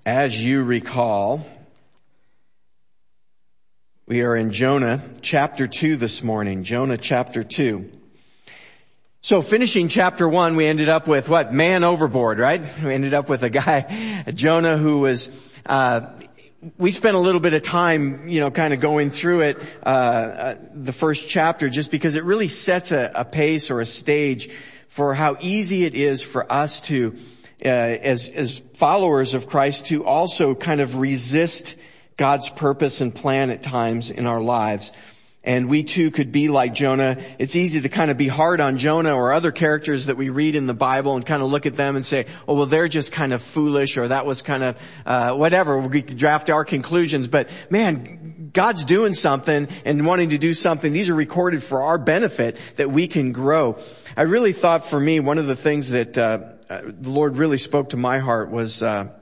As you recall, we are in Jonah chapter 2 this morning. Jonah chapter 2. So finishing chapter 1, we ended up with what? Man overboard, right? We ended up with a guy, Jonah, who was, we spent a little bit of time, kind of going through it, the first chapter, just because it really sets a pace or a stage for how easy it is for us to, as followers of Christ, to also kind of resist God's purpose and plan at times in our lives. And we too could be like Jonah. It's easy to kind of be hard on Jonah or other characters that we read in the Bible and kind of look at them and say, oh, well, they're just kind of foolish, or that was kind of, whatever. We could draft our conclusions. But man, God's doing something and wanting to do something. These are recorded for our benefit that we can grow. I really thought for me, one of the things that, the Lord really spoke to my heart was, that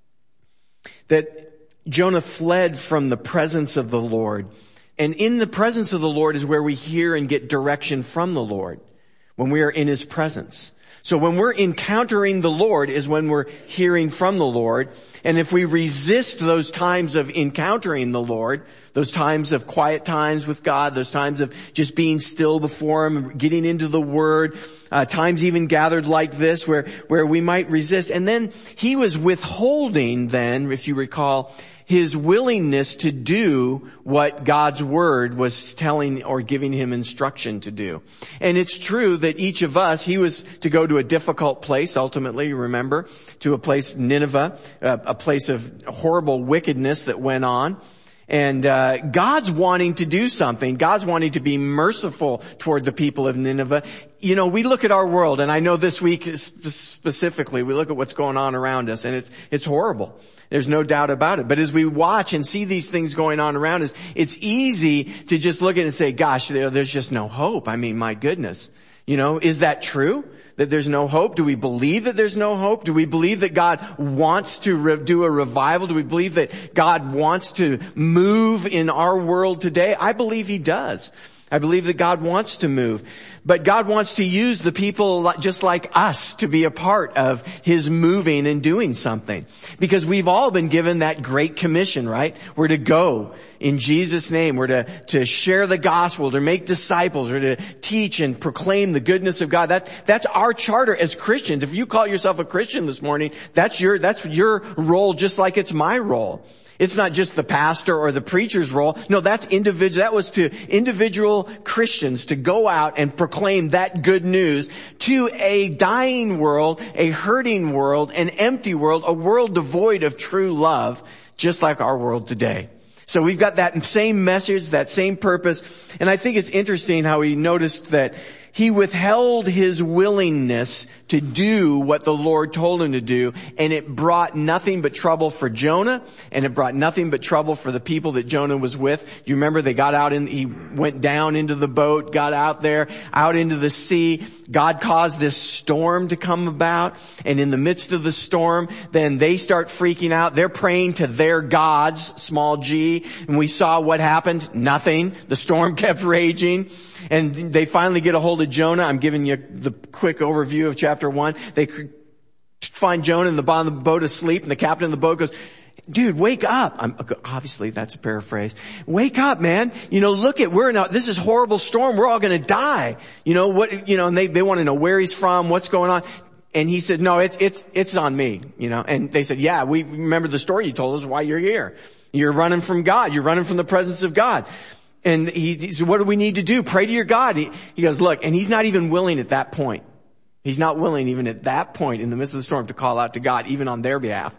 Jonah fled from the presence of the Lord. And in the presence of the Lord is where we hear and get direction from the Lord, when we are in His presence. So when we're encountering the Lord is when we're hearing from the Lord. And if we resist those times of encountering the Lord, those times of quiet times with God, those times of just being still before Him, getting into the Word, times even gathered like this where we might resist. And then He was withholding then, if you recall, His willingness to do what God's Word was telling or giving Him instruction to do. And it's true that each of us, He was to go to a difficult place, ultimately, remember, to a place, Nineveh, a place of horrible wickedness that went on. And God's wanting to do something. God's wanting to be merciful toward the people of Nineveh. We look at our world, and I know this week specifically, we look at what's going on around us, and it's horrible. There's no doubt about it. But as we watch and see these things going on around us, it's easy to just look at it and say, gosh, there's just no hope. I mean, my goodness. Is that true? That there's no hope? Do we believe that there's no hope? Do we believe that God wants to do a revival? Do we believe that God wants to move in our world today? I believe He does. I believe that God wants to move. But God wants to use the people just like us to be a part of His moving and doing something. Because we've all been given that great commission, right? We're to go in Jesus' name. We're to share the gospel, to make disciples, or to teach and proclaim the goodness of God. That's our charter as Christians. If you call yourself a Christian this morning, that's your role, just like it's my role. It's not just the pastor or the preacher's role. No, that's individual. That was to individual Christians to go out and proclaim that good news to a dying world, a hurting world, an empty world, a world devoid of true love, just like our world today. So we've got that same message, that same purpose. And I think it's interesting how He noticed that He withheld His willingness to do what the Lord told Him to do, and it brought nothing but trouble for Jonah, and it brought nothing but trouble for the people that Jonah was with. You remember they he went down into the boat, got out there, out into the sea. God caused this storm to come about, and in the midst of the storm, then they start freaking out. They're praying to their gods, small g, and we saw what happened. Nothing. The storm kept raging, and they finally get a hold of Jonah. I'm giving you the quick overview of chapter 1. They find Jonah in the bottom of the boat asleep, and the captain of the boat goes, dude, wake up. Obviously that's a paraphrase. Wake up, man. Look at, this is horrible storm. We're all going to die. And they want to know where he's from, what's going on. And he said, no, it's on me, and they said, yeah, we remember the story you told us why you're here. You're running from God. You're running from the presence of God. And he said, what do we need to do? Pray to your God. He goes, look, and he's not even willing at that point. He's not willing even at that point in the midst of the storm to call out to God, even on their behalf.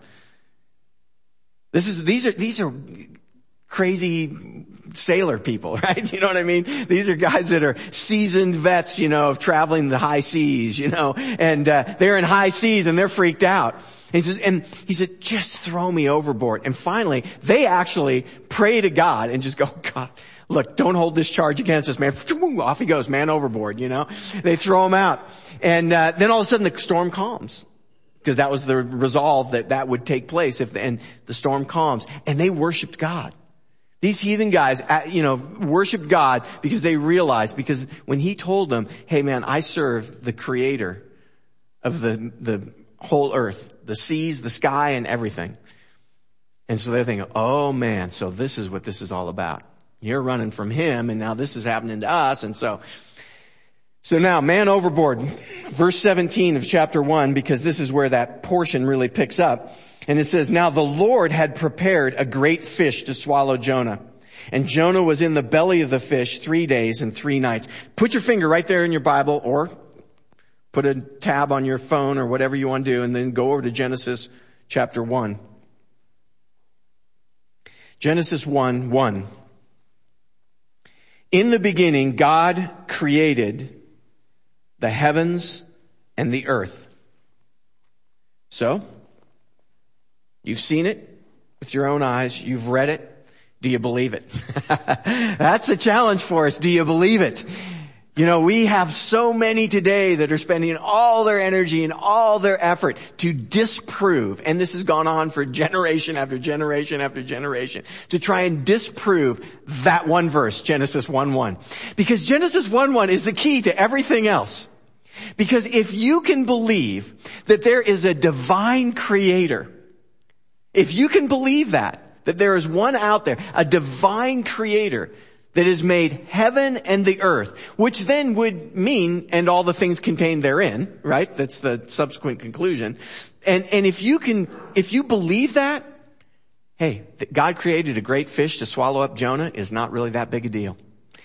These are crazy sailor people, right? You know what I mean? These are guys that are seasoned vets, of traveling the high seas, and they're in high seas and they're freaked out. And he said, just throw me overboard. And finally, they actually pray to God and just go, God, look, don't hold this charge against us, man. Off he goes, man overboard, They throw him out. And then all of a sudden the storm calms. Because that was the resolve that would take place and the storm calms. And they worshiped God. These heathen guys, worshiped God because they realized, because when He told them, hey man, I serve the creator of the whole earth, the seas, the sky, and everything. And so they're thinking, oh man, so this is what this is all about. You're running from him and now this is happening to us. And so now man overboard, verse 17 of chapter 1, because this is where that portion really picks up. And it says, now the Lord had prepared a great fish to swallow Jonah. And Jonah was in the belly of the fish 3 days and 3 nights. Put your finger right there in your Bible, or put a tab on your phone or whatever you want to do, and then go over to Genesis chapter 1. Genesis 1:1. In the beginning, God created the heavens and the earth. So, you've seen it with your own eyes. You've read it. Do you believe it? That's the challenge for us. Do you believe it? You know, we have so many today that are spending all their energy and all their effort to disprove, and this has gone on for generation after generation after generation, to try and disprove that one verse, Genesis 1:1. Because Genesis 1:1 is the key to everything else. Because if you can believe that there is a divine creator, if you can believe that there is one out there, a divine creator that has made heaven and the earth, which then would mean, and all the things contained therein, right? That's the subsequent conclusion. And if you believe that, hey, that God created a great fish to swallow up Jonah is not really that big a deal.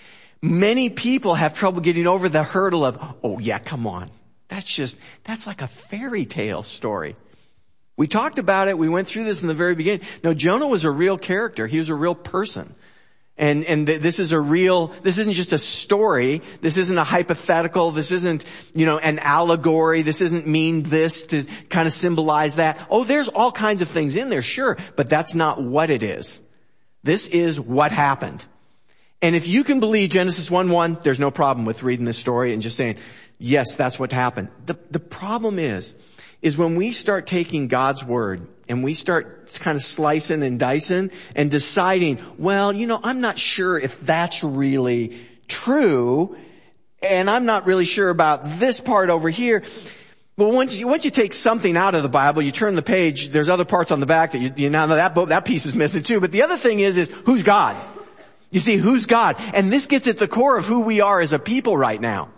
Many people have trouble getting over the hurdle of, oh yeah, come on. That's like a fairy tale story. We talked about it. We went through this in the very beginning. No, Jonah was a real character. He was a real person. And this isn't just a story. This isn't a hypothetical. This isn't, an allegory. This isn't mean this to kind of symbolize that. Oh, there's all kinds of things in there, sure, but that's not what it is. This is what happened. And if you can believe Genesis 1:1, there's no problem with reading this story and just saying, yes, that's what happened. The problem is when we start taking God's word and we start kind of slicing and dicing and deciding, well, I'm not sure if that's really true, and I'm not really sure about this part over here. Well, once you take something out of the Bible, you turn the page, there's other parts on the back that you now know that piece is missing too. But the other thing is who's God? You see, who's God? And this gets at the core of who we are as a people right now.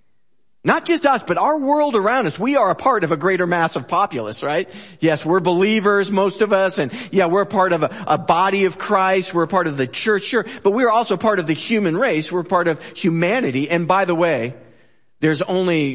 Not just us, but our world around us. We are a part of a greater mass of populace, right? Yes, we're believers, most of us, and yeah, we're a part of a body of Christ. We're a part of the church, sure, but we're also part of the human race. We're part of humanity. And by the way, there's only,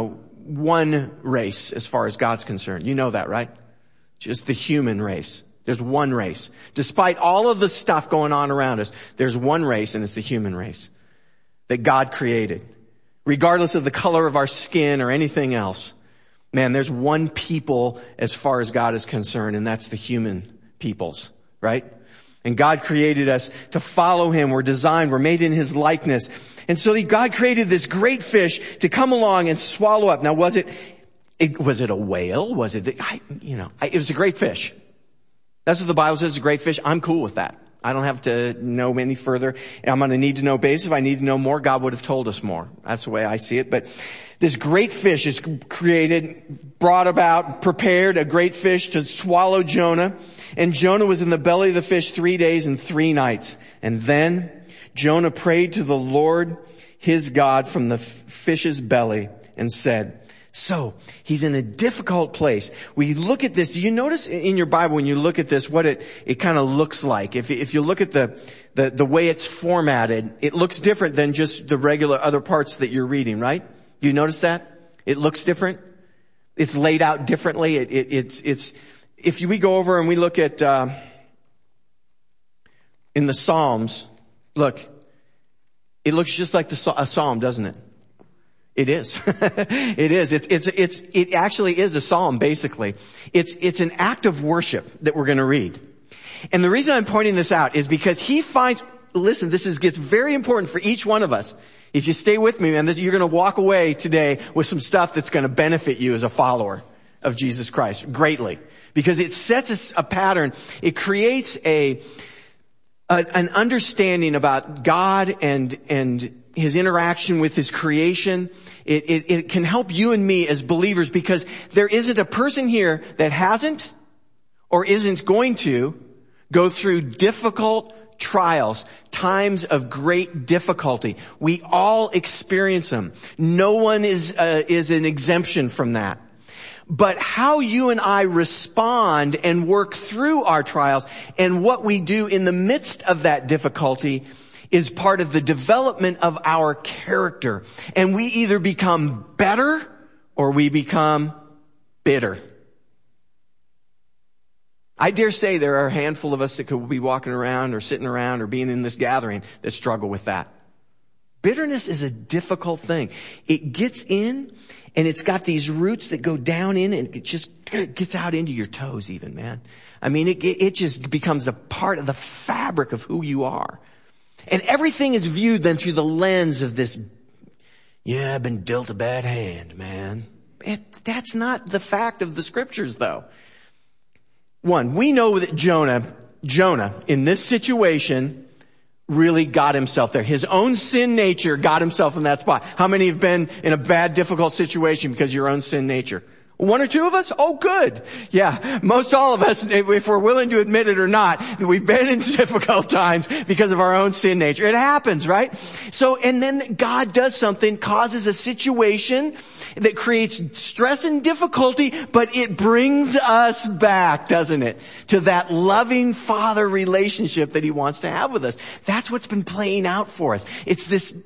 one race as far as God's concerned. You know that, right? Just the human race. There's one race. Despite all of the stuff going on around us, there's one race, and it's the human race that God created. Regardless of the color of our skin or anything else, man, there's one people as far as God is concerned, and that's the human peoples, right? And God created us to follow Him. We're designed, we're made in His likeness. And so God created this great fish to come along and swallow up. Now, was it a whale? Was it, it was a great fish. That's what the Bible says, a great fish. I'm cool with that. I don't have to know any further. I'm on a need to know basis. If I need to know more, God would have told us more. That's the way I see it. But this great fish is created, brought about, prepared, a great fish to swallow Jonah. And Jonah was in the belly of the fish 3 days and 3 nights. And then Jonah prayed to the Lord his God from the fish's belly and said, so, he's in a difficult place. We look at this. Do you notice in your Bible when you look at this what it kind of looks like? If you look at the way it's formatted, it looks different than just the regular other parts that you're reading, right? You notice that? It looks different. It's laid out differently. If we go over and we look at in the Psalms, look, it looks just like a psalm, doesn't it? It is. It is. It actually is a psalm, basically. It's an act of worship that we're going to read. And the reason I'm pointing this out is because he finds, listen, gets very important for each one of us. If you stay with me, man, you're going to walk away today with some stuff that's going to benefit you as a follower of Jesus Christ greatly. Because it sets a pattern. It creates an understanding about God and His interaction with His creation. It can help you and me as believers, because there isn't a person here that hasn't or isn't going to go through difficult trials, times of great difficulty. We all experience them. No one is an exemption from that. But how you and I respond and work through our trials and what we do in the midst of that difficulty is part of the development of our character. And we either become better or we become bitter. I dare say there are a handful of us that could be walking around or sitting around or being in this gathering that struggle with that. Bitterness is a difficult thing. It gets in and it's got these roots that go down in and it just gets out into your toes even, man. I mean, it just becomes a part of the fabric of who you are. And everything is viewed then through the lens of this, yeah, I've been dealt a bad hand, man. That's not the fact of the scriptures though. One, we know that Jonah in this situation really got himself there. His own sin nature got himself in that spot. How many have been in a bad, difficult situation because of your own sin nature? One or two of us? Oh, good. Yeah, most all of us, if we're willing to admit it or not, we've been in difficult times because of our own sin nature. It happens, right? So, and then God does something, causes a situation that creates stress and difficulty, but it brings us back, doesn't it? To that loving Father relationship that He wants to have with us. That's what's been playing out for us. It's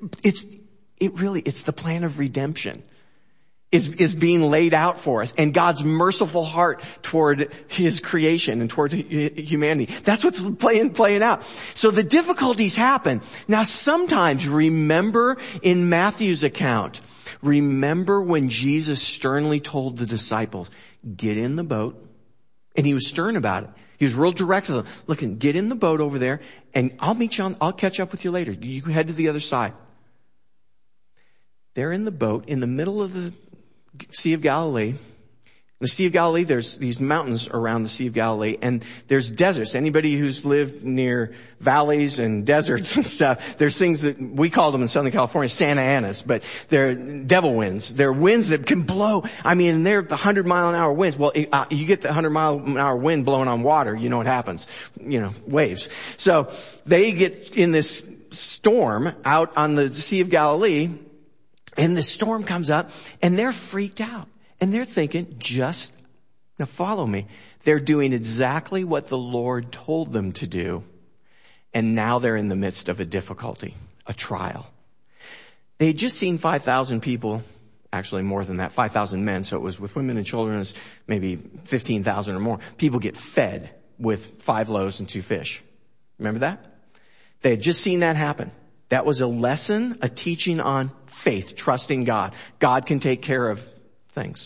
the plan of redemption. Is being laid out for us, and God's merciful heart toward His creation and toward humanity. That's what's playing out. So the difficulties happen. Now sometimes, remember in Matthew's account, remember when Jesus sternly told the disciples, get in the boat, and He was stern about it. He was real direct with them. Look, get in the boat over there, and I'll catch up with you later. You can head to the other side. They're in the boat in the middle of the Sea of Galilee. In the Sea of Galilee, there's these mountains around the Sea of Galilee, and there's deserts. Anybody who's lived near valleys and deserts and stuff, there's things that we call them in Southern California Santa Anas, but they're devil winds. They're winds that can blow. I mean, they're the 100-mile-an-hour winds. Well, you get the 100-mile-an-hour wind blowing on water, you know what happens. Waves. So they get in this storm out on the Sea of Galilee, and the storm comes up, and they're freaked out. And they're thinking, now follow me. They're doing exactly what the Lord told them to do. And now they're in the midst of a difficulty, a trial. They had just seen 5,000 people, actually more than that, 5,000 men. So it was with women and children, it's maybe 15,000 or more. People get fed with 5 loaves and 2 fish. Remember that? They had just seen that happen. That was a lesson, a teaching on faith, trusting God. God can take care of things.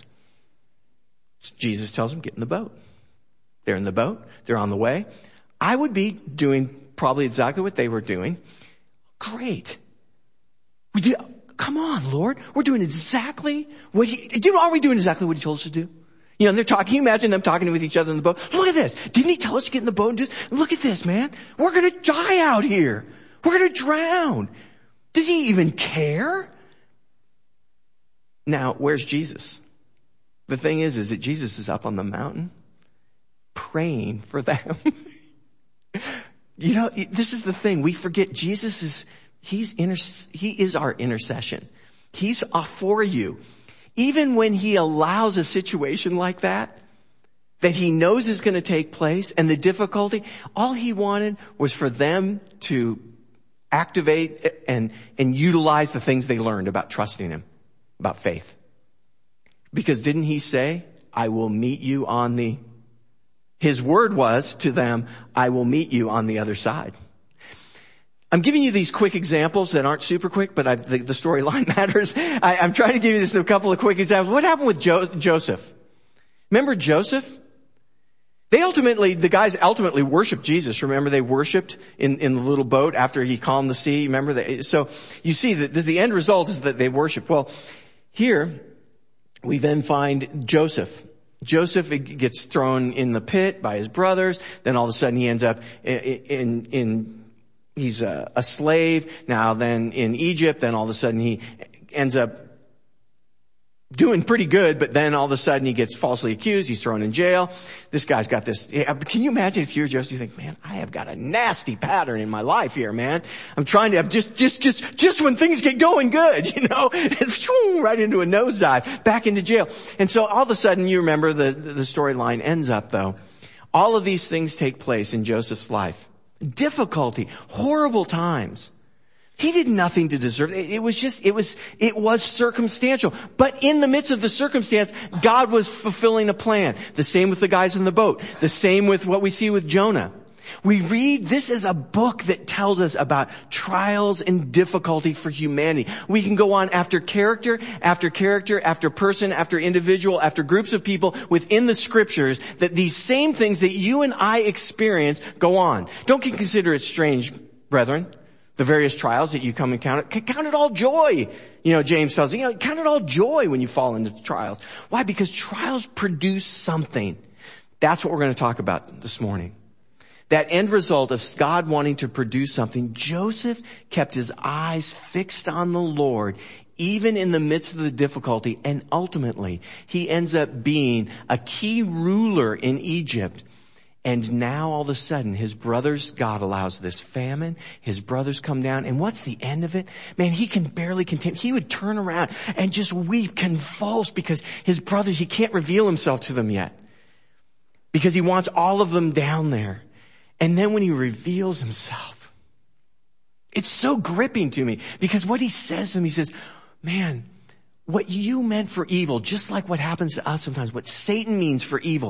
Jesus tells them, get in the boat. They're in the boat. They're on the way. I would be doing probably exactly what they were doing. Great. Come on, Lord. We're doing exactly what are we doing exactly what He told us to do? And they're talking. Can you imagine them talking with each other in the boat? Look at this. Didn't He tell us to get in the boat and just look at this, man? We're going to die out here. We're going to drown. Does He even care? Now, where's Jesus? The thing is that Jesus is up on the mountain praying for them. This is the thing. We forget Jesus He is our intercession. He's for you. Even when He allows a situation like that He knows is going to take place and the difficulty, all He wanted was for them to activate and utilize the things they learned about trusting Him, about faith. Because didn't He say, I will meet you on His word was to them, I will meet you on the other side. I'm giving you these quick examples that aren't super quick, but the storyline matters. I'm trying to give you a couple of quick examples. What happened with Joseph? Remember Joseph? The guys ultimately worshiped Jesus. Remember, they worshiped in the little boat after He calmed the sea. Remember so you see that the end result is that they worship. Well, here we then find Joseph. Joseph gets thrown in the pit by his brothers. Then all of a sudden he ends up he's a slave. Now then in Egypt, then all of a sudden he ends up doing pretty good, but then all of a sudden he gets falsely accused. He's thrown in jail. This guy's got this. Can you imagine if you're Joseph, you think, man, I have got a nasty pattern in my life here, man. I'm trying to have just when things get going good, right into a nosedive, back into jail. And so all of a sudden you remember the storyline ends up though. All of these things take place in Joseph's life. Difficulty, horrible times. He did nothing to deserve it. It was circumstantial. But in the midst of the circumstance, God was fulfilling a plan. The same with the guys in the boat. The same with what we see with Jonah. We read, this is a book that tells us about trials and difficulty for humanity. We can go on after character, after person, after individual, after groups of people within the scriptures, that these same things that you and I experience go on. Don't consider it strange, brethren. The various trials that you come and count it all joy. James tells you, count it all joy when you fall into trials. Why? Because trials produce something. That's what we're going to talk about this morning. That end result of God wanting to produce something. Joseph kept his eyes fixed on the Lord, even in the midst of the difficulty, and ultimately he ends up being a key ruler in Egypt. And now all of a sudden his brothers, God allows this famine. His brothers come down. And what's the end of it? Man, he can barely contain. He would turn around and just weep, convulse, because his brothers, he can't reveal himself to them yet. Because he wants all of them down there. And then when he reveals himself, it's so gripping to me. Because what he says to them, he says, man, what you meant for evil, just like what happens to us sometimes, what Satan means for evil,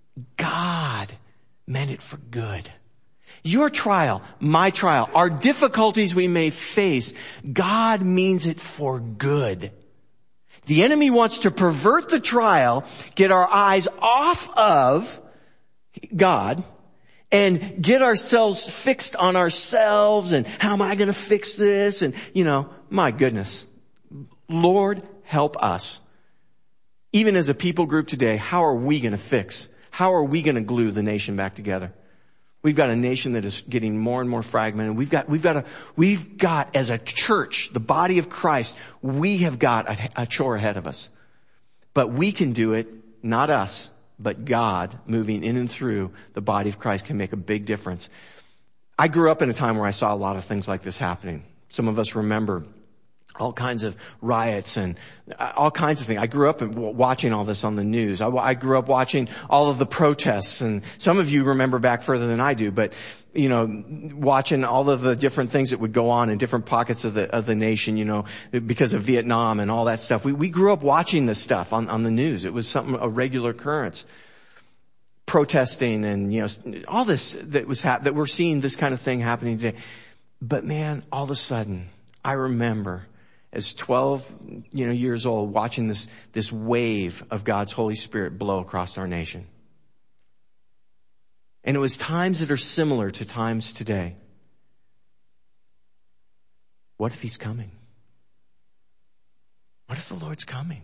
God meant it for good. Your trial, my trial, our difficulties we may face, God means it for good. The enemy wants to pervert the trial, get our eyes off of God, and get ourselves fixed on ourselves and how am I going to fix this? And, my goodness, Lord, help us. Even as a people group today, how are we going to fix? How are we going to glue the nation back together? We've got a nation that is getting more and more fragmented. We've got as a church, the body of Christ, we have got a chore ahead of us. But we can do it, not us, but God moving in and through the body of Christ can make a big difference. I grew up in a time where I saw a lot of things like this happening. Some of us remember all kinds of riots and all kinds of things. I grew up watching all this on the news. I grew up watching all of the protests, and some of you remember back further than I do, but watching all of the different things that would go on in different pockets of the nation, because of Vietnam and all that stuff. We grew up watching this stuff on the news. It was a regular occurrence. Protesting and, all this that we're seeing this kind of thing happening today. But man, all of a sudden, I remember as 12, years old, watching this wave of God's Holy Spirit blow across our nation. And it was times that are similar to times today. What if he's coming? What if the Lord's coming?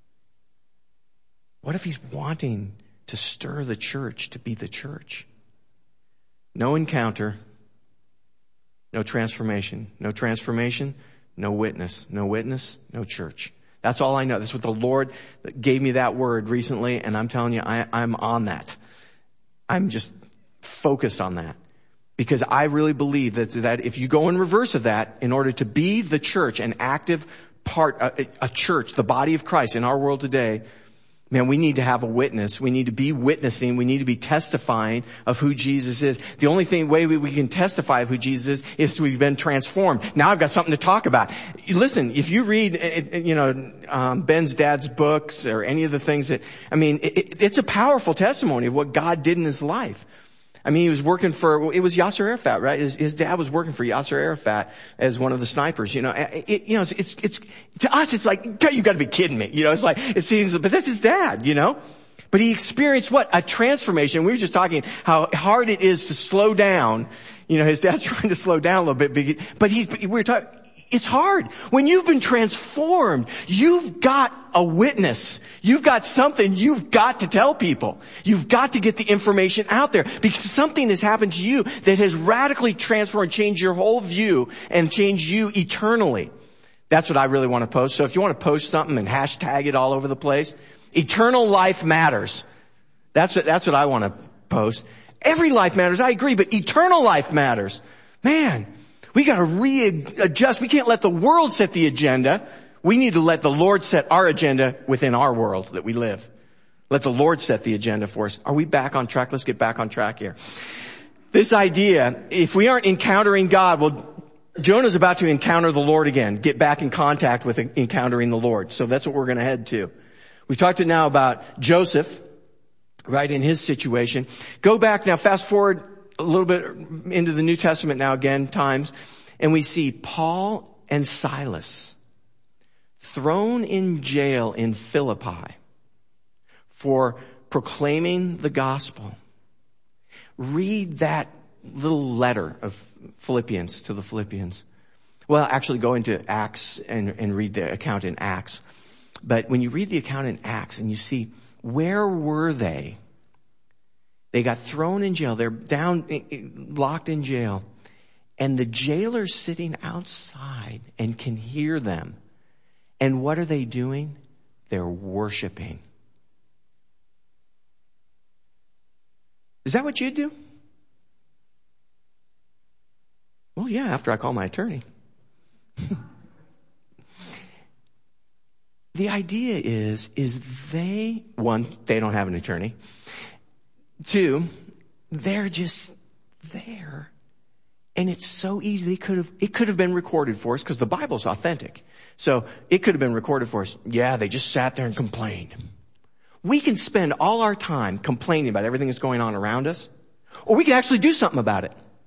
What if he's wanting to stir the church to be the church? No encounter, no transformation. No transformation, no witness. No witness, no church. That's all I know. That's what the Lord gave me that word recently, and I'm telling you, I'm on that. I'm just focused on that. Because I really believe that if you go in reverse of that, in order to be the church, an active part, a church, the body of Christ in our world today, man, we need to have a witness. We need to be witnessing. We need to be testifying of who Jesus is. The only way we can testify of who Jesus is we've been transformed. Now I've got something to talk about. Listen, if you read, Ben's dad's books or any of the things it's a powerful testimony of what God did in his life. He was working it was Yasser Arafat, right? His dad was working for Yasser Arafat as one of the snipers, it's to us, it's like, you gotta be kidding me. It's like, it seems, but that's his dad, But he experienced what? A transformation. We were just talking how hard it is to slow down. His dad's trying to slow down a little bit, but it's hard. When you've been transformed, you've got a witness. You've got something you've got to tell people. You've got to get the information out there because something has happened to you that has radically transformed, changed your whole view and changed you eternally. That's what I really want to post. So if you want to post something and hashtag it all over the place, eternal life matters. That's what I want to post. Every life matters, I agree, but eternal life matters. Man, we got to readjust. We can't let the world set the agenda. We need to let the Lord set our agenda within our world that we live. Let the Lord set the agenda for us. Are we back on track? Let's get back on track here. This idea, if we aren't encountering God, well, Jonah's about to encounter the Lord again, get back in contact with encountering the Lord. So that's what we're going to head to. We've talked now about Joseph, right, in his situation. Go back now, fast forward a little bit into the New Testament now again, times, and we see Paul and Silas thrown in jail in Philippi for proclaiming the gospel. Read that little letter of Philippians to the Philippians. Well, actually go into Acts and read the account in Acts. But when you read the account in Acts and you see, where were they? They got thrown in jail. They're down, locked in jail. And the jailer's sitting outside and can hear them. And what are they doing? They're worshiping. Is that what you'd do? Well, yeah, after I call my attorney. The idea is they, one, they don't have an attorney. Two, they're just there. And it's so easy. It could have been recorded for us because the Bible's authentic. So it could have been recorded for us. Yeah, they just sat there and complained. We can spend all our time complaining about everything that's going on around us, or we can actually do something about it.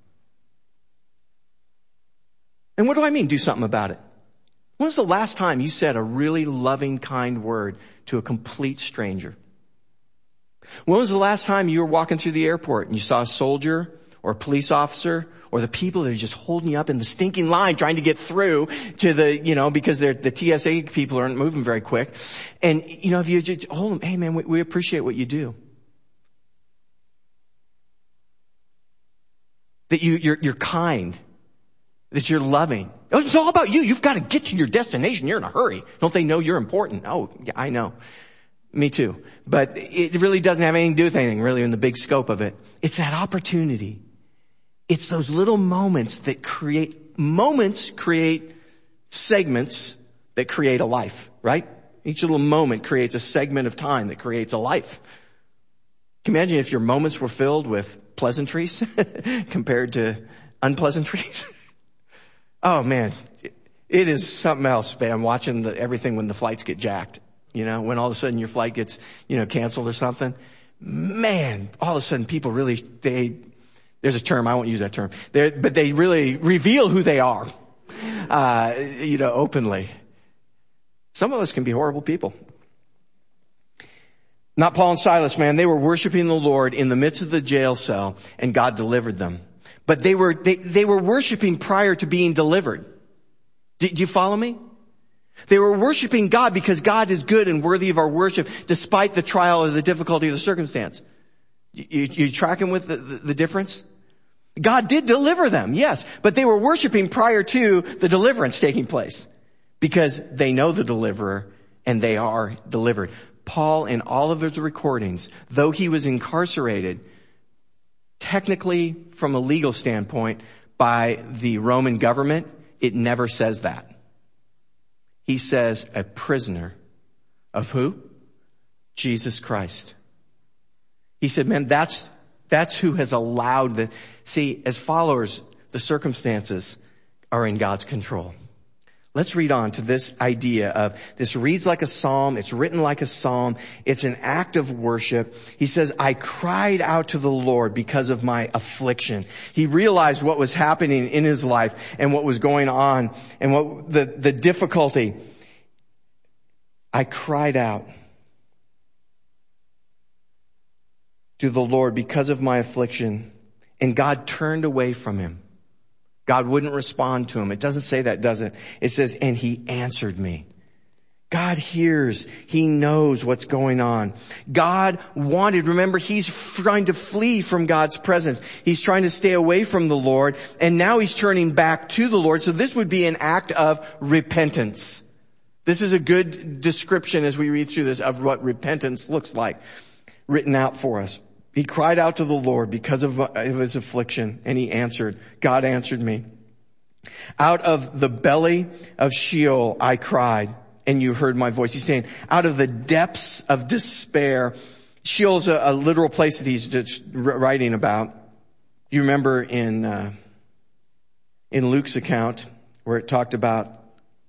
And what do I mean, do something about it? When was the last time you said a really loving, kind word to a complete stranger? When was the last time you were walking through the airport and you saw a soldier or a police officer or the people that are just holding you up in the stinking line trying to get through to the, because the TSA people aren't moving very quick. And, if you just hold them, hey man, we appreciate what you do. That you're kind. That you're loving. It's all about you. You've got to get to your destination. You're in a hurry. Don't they know you're important? Oh, yeah, I know. Me too. But it really doesn't have anything to do with anything really in the big scope of it. It's that opportunity. It's those little moments that create segments that create a life, right? Each little moment creates a segment of time that creates a life. Can you imagine if your moments were filled with pleasantries compared to unpleasantries? Oh man, it is something else, man. Watching everything when the flights get jacked, when all of a sudden your flight gets, canceled or something. Man, all of a sudden people really, there's a term, I won't use that term, but they really reveal who they are, openly. Some of us can be horrible people. Not Paul and Silas, man. They were worshiping the Lord in the midst of the jail cell and God delivered them. But they were worshiping prior to being delivered. Do you follow me? They were worshiping God because God is good and worthy of our worship despite the trial or the difficulty of the circumstance. You tracking with the difference? God did deliver them, yes, but they were worshiping prior to the deliverance taking place because they know the deliverer and they are delivered. Paul, in all of his recordings, though he was incarcerated, technically, from a legal standpoint, by the Roman government, it never says that. He says a prisoner of who? Jesus Christ. He said, man, that's who has allowed see, as followers, the circumstances are in God's control. Let's read on to this idea of this reads like a psalm. It's written like a psalm. It's an act of worship. He says, I cried out to the Lord because of my affliction. He realized what was happening in his life and what was going on and what the difficulty. I cried out to the Lord because of my affliction, and God turned away from him. God wouldn't respond to him. It doesn't say that, does it? It says, and he answered me. God hears. He knows what's going on. God wanted, remember, he's trying to flee from God's presence. He's trying to stay away from the Lord, and now he's turning back to the Lord. So this would be an act of repentance. This is a good description as we read through this of what repentance looks like, written out for us. He cried out to the Lord because of his affliction, and he answered. God answered me. Out of the belly of Sheol I cried, and you heard my voice. He's saying, out of the depths of despair. Sheol's a literal place that he's just writing about. You remember in Luke's account where it talked about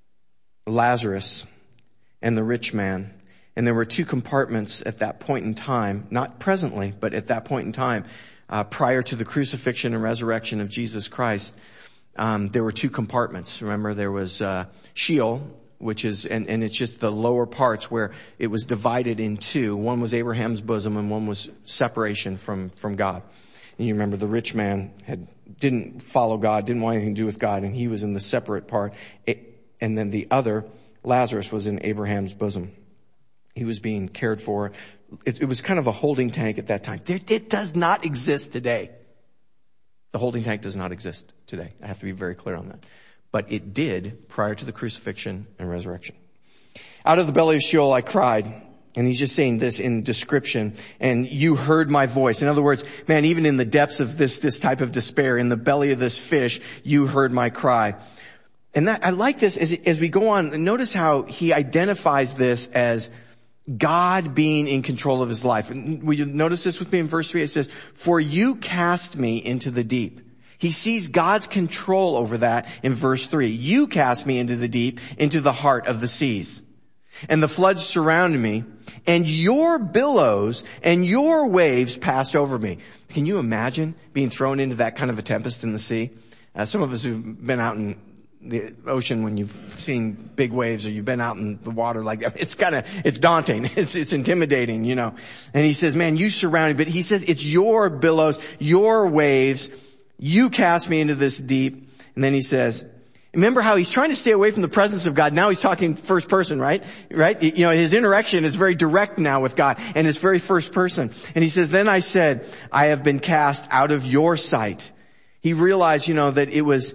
Lazarus and the rich man. And there were two compartments at that point in time, not presently, but at that point in time, prior to the crucifixion and resurrection of Jesus Christ. There were two compartments. Remember, there was Sheol, which is, and it's just the lower parts where it was divided in two. One was Abraham's bosom and one was separation from God. And you remember the rich man didn't follow God, didn't want anything to do with God, and he was in the separate part. And then the other, Lazarus, was in Abraham's bosom. He was being cared for. It was kind of a holding tank at that time. It does not exist today. The holding tank does not exist today. I have to be very clear on that. But it did prior to the crucifixion and resurrection. Out of the belly of Sheol I cried. And he's just saying this in description. And you heard my voice. In other words, man, even in the depths of this type of despair, in the belly of this fish, you heard my cry. And I like this as we go on. Notice how he identifies this as God being in control of his life. Will you notice this with me in verse 3? It says, for you cast me into the deep. He sees God's control over that in verse 3. You cast me into the deep, into the heart of the seas. And the floods surrounded me, and your billows and your waves passed over me. Can you imagine being thrown into that kind of a tempest in the sea? Some of us who've been out in the ocean when you've seen big waves or you've been out in the water like that, it's daunting. It's intimidating, you know. And he says, man, you surround me. But he says, it's your billows, your waves. You cast me into this deep. And then he says, remember how he's trying to stay away from the presence of God. Now he's talking first person, right? Right? You know, his interaction is very direct now with God, and it's very first person. And he says, then I said, I have been cast out of your sight. He realized, you know, that it was,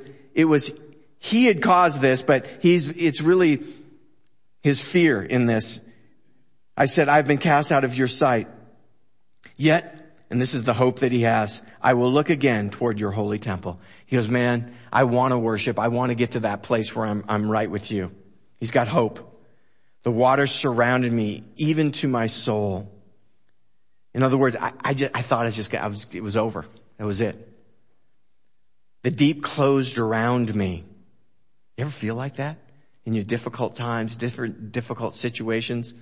he had caused this, but it's really his fear in this. I said, I've been cast out of your sight. Yet, and this is the hope that he has, I will look again toward your holy temple. He goes, man, I want to worship. I want to get to that place where I'm right with you. He's got hope. The waters surrounded me, even to my soul. In other words, I thought it was over. That was it. The deep closed around me. You ever feel like that? In your difficult times, difficult situations?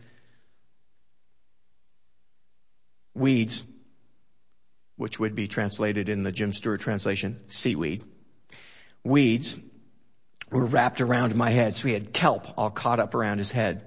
Weeds, which would be translated in the Jim Stewart translation, seaweed. Weeds were wrapped around my head. So he had kelp all caught up around his head.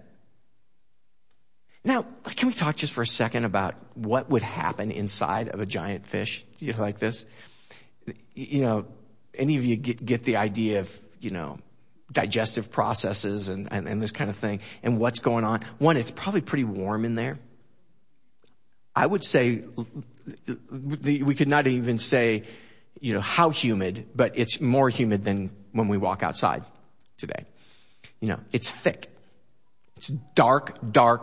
Now, can we talk just for a second about what would happen inside of a giant fish? You like this? You know, any of you get the idea of, you know, digestive processes and this kind of thing and what's going on? One, it's probably pretty warm in there. I would say we could not even say, you know, how humid, but it's more humid than when we walk outside today. You know, it's thick. It's dark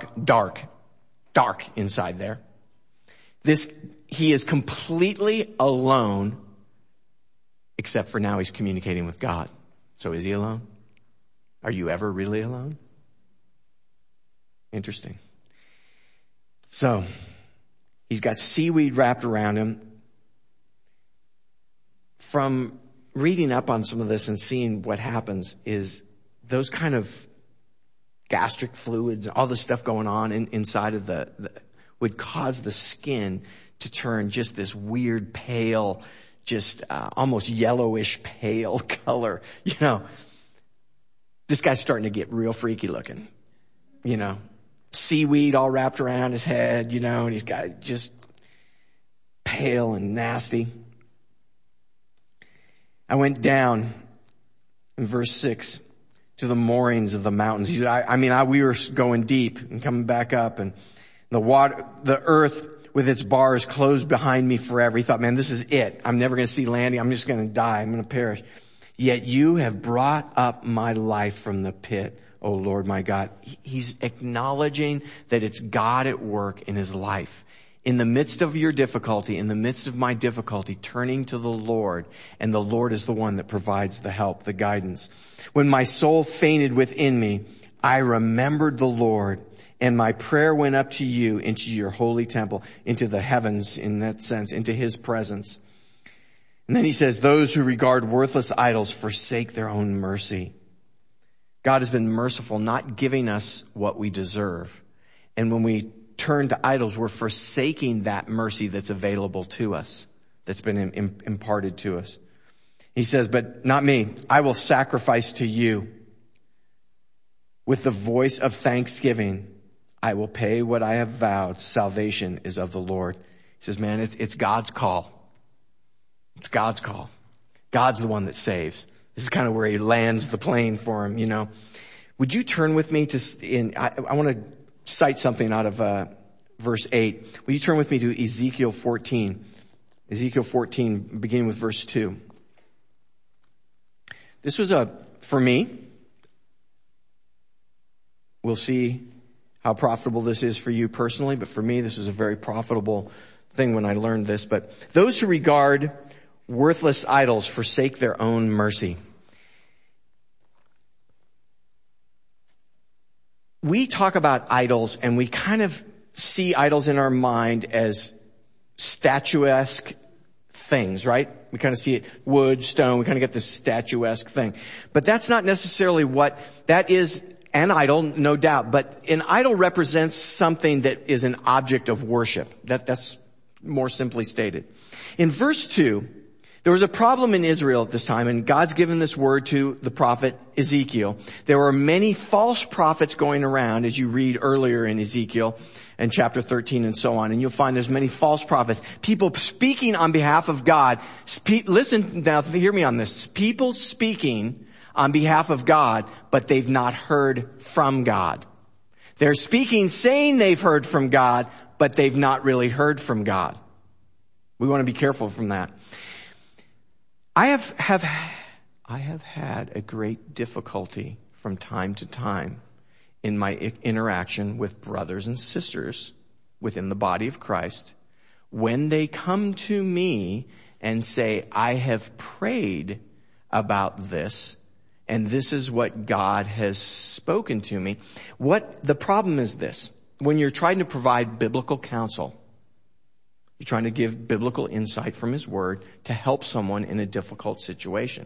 inside there. He is completely alone, except for now he's communicating with God. So is he alone? Are you ever really alone? Interesting. So, he's got seaweed wrapped around him. From reading up on some of this and seeing what happens is those kind of gastric fluids, all the stuff going on inside of would cause the skin to turn just this weird pale, just almost yellowish pale color. You know, this guy's starting to get real freaky looking, you know. Seaweed all wrapped around his head, you know, and he's got just pale and nasty. I went down in verse 6 to the moorings of the mountains. We were going deep and coming back up, and the earth with its bars closed behind me forever. He thought, man, this is it. I'm never going to see landing. I'm just going to die. I'm going to perish. Yet you have brought up my life from the pit, O Lord my God. He's acknowledging that it's God at work in his life. In the midst of your difficulty, in the midst of my difficulty, turning to the Lord, and the Lord is the one that provides the help, the guidance. When my soul fainted within me, I remembered the Lord, and my prayer went up to you into your holy temple, into the heavens, in that sense, into his presence. And then he says, those who regard worthless idols forsake their own mercy. God has been merciful, not giving us what we deserve. And when we turn to idols, we're forsaking that mercy that's available to us, that's been imparted to us. He says, but not me. I will sacrifice to you. With the voice of thanksgiving, I will pay what I have vowed. Salvation is of the Lord. He says, man, it's God's call. It's God's call. God's the one that saves. This is kind of where he lands the plane for him, you know. Would you turn with me I want to cite something out of verse 8. Will you turn with me to Ezekiel 14? Ezekiel 14, beginning with verse 2. This was for me, we'll see how profitable this is for you personally, but for me, this is a very profitable thing when I learned this. But those who regard worthless idols forsake their own mercy. We talk about idols, and we kind of see idols in our mind as statuesque things, right? We kind of see it wood, stone, we kind of get this statuesque thing. But that's not necessarily that is an idol, no doubt, but an idol represents something that is an object of worship. That's more simply stated. In verse 2, there was a problem in Israel at this time, and God's given this word to the prophet Ezekiel. There were many false prophets going around, as you read earlier in Ezekiel and chapter 13 and so on, and you'll find there's many false prophets. People speaking on behalf of God. Listen now, hear me on this. People speaking on behalf of God, but they've not heard from God. They're speaking, saying they've heard from God, but they've not really heard from God. We want to be careful from that. I have had a great difficulty from time to time in my interaction with brothers and sisters within the body of Christ when they come to me and say, I have prayed about this, and this is what God has spoken to me. The problem is this: when you're trying to provide biblical counsel, you're trying to give biblical insight from his word to help someone in a difficult situation.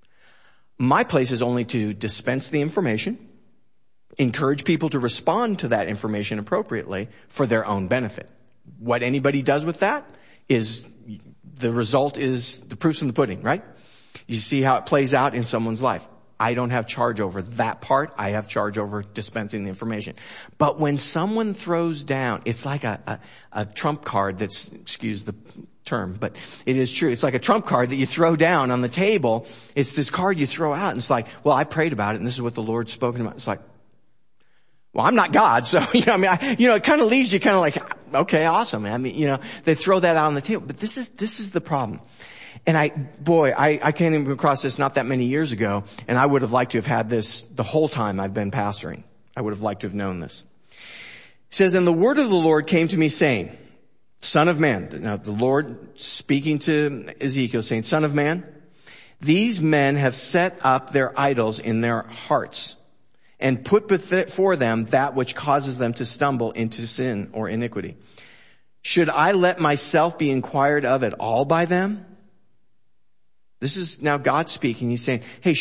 My place is only to dispense the information, encourage people to respond to that information appropriately for their own benefit. What anybody does with that is the result is the proof's in the pudding, right? You see how it plays out in someone's life. I don't have charge over that part. I have charge over dispensing the information. But when someone throws down, it's like a trump card that's, excuse the term, but it is true. It's like a trump card that you throw down on the table. It's this card you throw out, and it's like, well, I prayed about it, and this is what the Lord's spoken about. It's like, well, I'm not God, so, it kind of leaves you kind of like, okay, awesome. They throw that out on the table. But this is the problem. And I came across this not that many years ago, and I would have liked to have had this the whole time I've been pastoring. I would have liked to have known this. It says, and the word of the Lord came to me saying, Son of man. Now the Lord speaking to Ezekiel saying, Son of man, these men have set up their idols in their hearts and put before them that which causes them to stumble into sin or iniquity. Should I let myself be inquired of at all by them? This is now God speaking. He's saying, hey,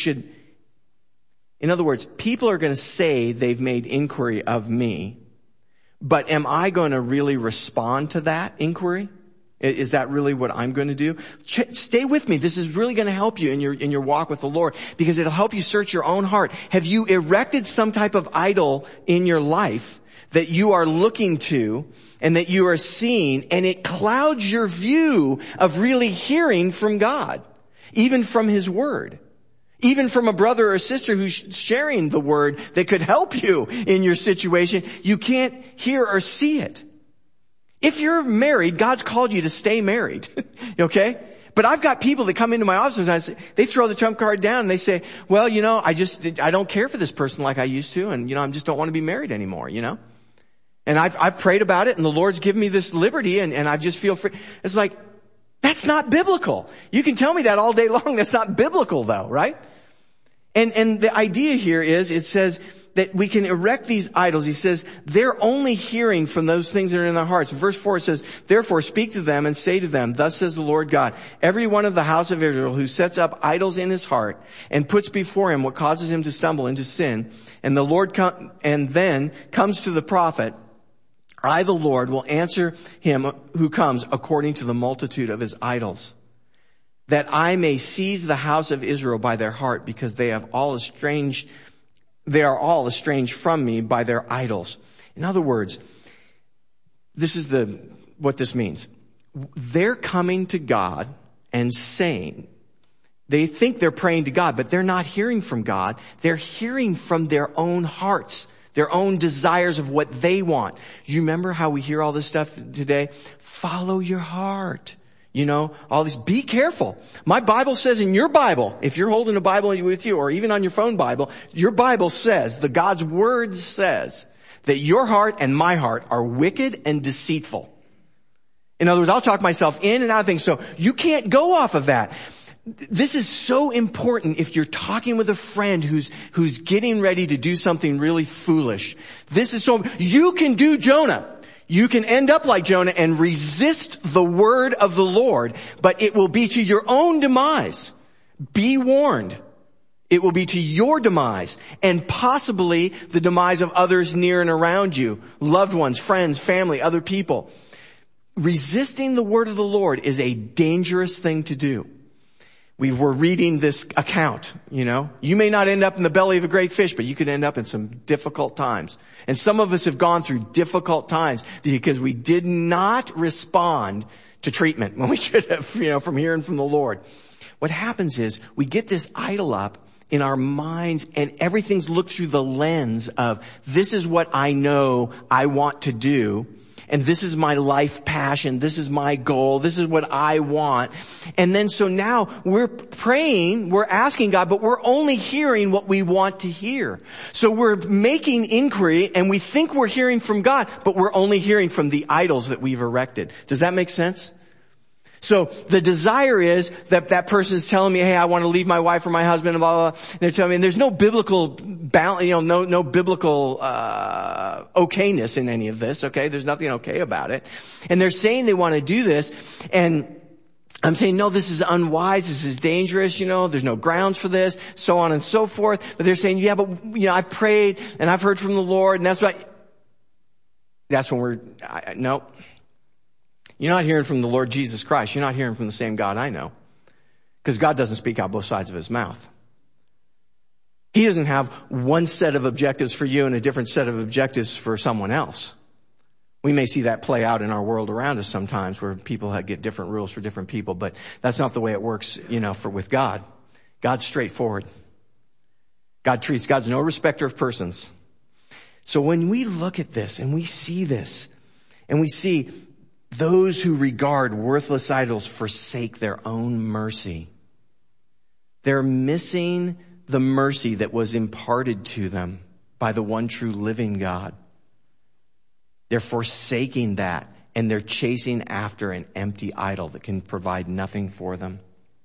in other words, people are going to say they've made inquiry of me, but am I going to really respond to that inquiry? Is that really what I'm going to do? Stay with me. This is really going to help you in your walk with the Lord, because it'll help you search your own heart. Have you erected some type of idol in your life that you are looking to and that you are seeing, and it clouds your view of really hearing from God, even from his word? Even from a brother or sister who's sharing the word that could help you in your situation, you can't hear or see it. If you're married, God's called you to stay married. Okay? But I've got people that come into my office sometimes, they throw the trump card down and they say, well, I don't care for this person like I used to, and I just don't want to be married anymore, And I've prayed about it, and the Lord's given me this liberty, and I just feel free. It's like, that's not biblical. You can tell me that all day long. That's not biblical though, right? And the idea here is, it says that we can erect these idols. He says they're only hearing from those things that are in their hearts. Verse 4 it says, therefore speak to them and say to them, thus says the Lord God, every one of the house of Israel who sets up idols in his heart and puts before him what causes him to stumble into sin, and the Lord and then comes to the prophet, I, the Lord, will answer him who comes according to the multitude of his idols, that I may seize the house of Israel by their heart, because they are all estranged from me by their idols. In other words, this is what this means. They're coming to God and saying, they think they're praying to God, but they're not hearing from God. They're hearing from their own hearts, their own desires of what they want. You remember how we hear all this stuff today? Follow your heart. All these, be careful. My Bible says in your Bible, if you're holding a Bible with you, or even on your phone Bible, your Bible says, God's Word says, that your heart and my heart are wicked and deceitful. In other words, I'll talk myself in and out of things, so you can't go off of that. This is so important if you're talking with a friend who's getting ready to do something really foolish. You can do Jonah. You can end up like Jonah and resist the word of the Lord, but it will be to your own demise. Be warned. It will be to your demise, and possibly the demise of others near and around you, loved ones, friends, family, other people. Resisting the word of the Lord is a dangerous thing to do. We were reading this account, You may not end up in the belly of a great fish, but you could end up in some difficult times. And some of us have gone through difficult times because we did not respond to treatment when we should have, from hearing from the Lord. What happens is we get this idol up in our minds, and everything's looked through the lens of, this is what I know I want to do. And this is my life passion. This is my goal. This is what I want. And then so now we're praying, we're asking God, but we're only hearing what we want to hear. So we're making inquiry and we think we're hearing from God, but we're only hearing from the idols that we've erected. Does that make sense? So the desire is that person is telling me, hey, I want to leave my wife or my husband, and blah, blah, blah. And they're telling me, and there's no biblical balance, no biblical, okayness in any of this, okay? There's nothing okay about it. And they're saying they want to do this, and I'm saying, no, this is unwise, this is dangerous, there's no grounds for this, so on and so forth. But they're saying, yeah, but, I've prayed, and I've heard from the Lord, and that's when no. You're not hearing from the Lord Jesus Christ. You're not hearing from the same God I know. Because God doesn't speak out both sides of his mouth. He doesn't have one set of objectives for you and a different set of objectives for someone else. We may see that play out in our world around us sometimes, where people get different rules for different people, but that's not the way it works, with God. God's straightforward. God's no respecter of persons. So when we look at this and we see this and we see those who regard worthless idols forsake their own mercy, they're missing the mercy that was imparted to them by the one true living God. They're forsaking that, and they're chasing after an empty idol that can provide nothing for them.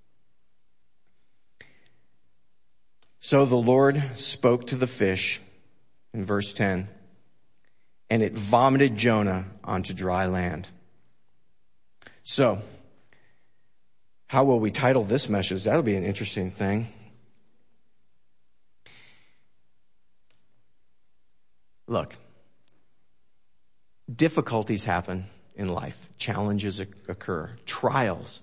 So the Lord spoke to the fish in verse 10, and it vomited Jonah onto dry land. So, how will we title this message? That'll be an interesting thing. Look, difficulties happen in life. Challenges occur. Trials.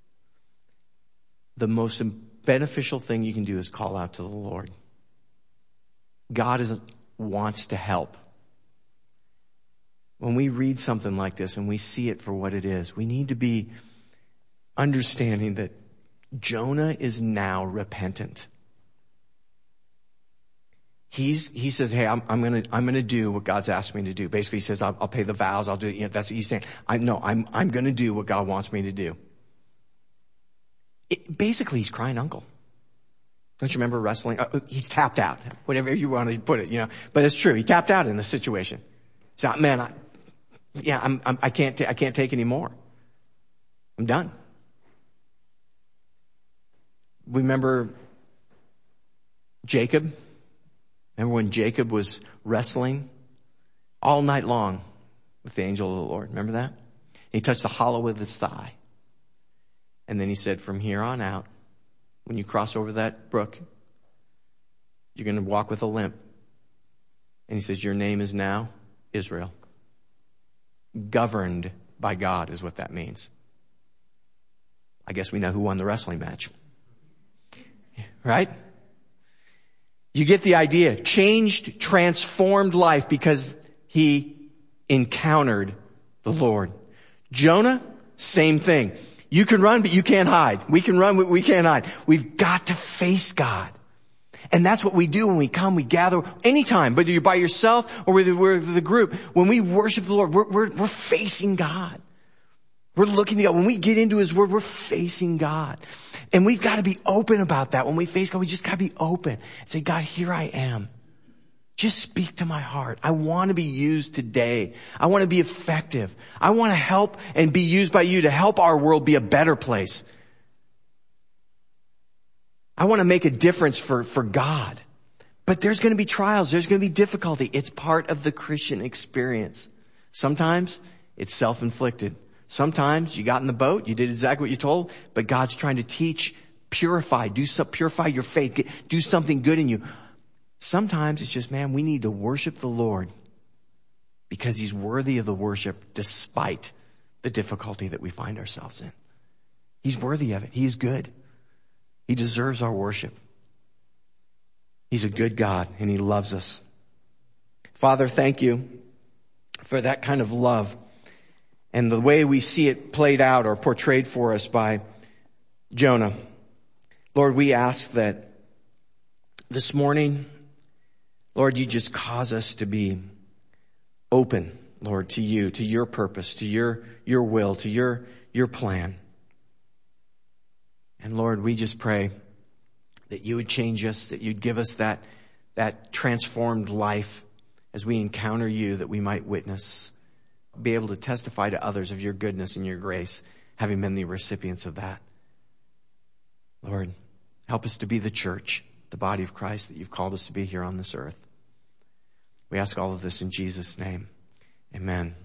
The most beneficial thing you can do is call out to the Lord. God wants to help. When we read something like this and we see it for what it is, we need to be understanding that Jonah is now repentant. he says, hey, I'm gonna do what God's asked me to do. Basically, he says, I'll pay the vows. I'll do it. That's what he's saying. I'm gonna do what God wants me to do. Basically, he's crying uncle. Don't you remember wrestling? He's tapped out. Whatever you want to put it, But it's true. He tapped out in this situation. So, man, I can't take any more. I'm done. Remember Jacob? Remember when Jacob was wrestling all night long with the angel of the Lord? Remember that? He touched the hollow of his thigh. And then he said, from here on out, when you cross over that brook, you're going to walk with a limp. And he says, your name is now Israel. Governed by God is what that means. I guess we know who won the wrestling match. Right? You get the idea. Changed, transformed life because he encountered the Lord. Jonah, same thing. You can run, but you can't hide. We can run, but we can't hide. We've got to face God. And that's what we do when we come, we gather anytime, whether you're by yourself or whether we're the group. When we worship the Lord, we're facing God. We're looking to God. When we get into His Word, we're facing God. And we've got to be open about that. When we face God, we just got to be open and say, God, here I am. Just speak to my heart. I want to be used today. I want to be effective. I want to help and be used by you to help our world be a better place. I want to make a difference for God. But there's going to be trials. There's going to be difficulty. It's part of the Christian experience. Sometimes it's self-inflicted. Sometimes you got in the boat, you did exactly what you're told, but God's trying to teach, purify your faith, do something good in you. Sometimes it's just, man, we need to worship the Lord because He's worthy of the worship despite the difficulty that we find ourselves in. He's worthy of it. He is good. He deserves our worship. He's a good God and He loves us. Father, thank you for that kind of love and the way we see it played out or portrayed for us by Jonah. Lord, we ask that this morning, Lord, you just cause us to be open, Lord, to you, to your purpose, to your will, to your plan. And Lord, we just pray that you would change us, that you'd give us that transformed life as we encounter you, that we might witness, be able to testify to others of your goodness and your grace, having been the recipients of that. Lord, help us to be the church, the body of Christ that you've called us to be here on this earth. We ask all of this in Jesus' name. Amen.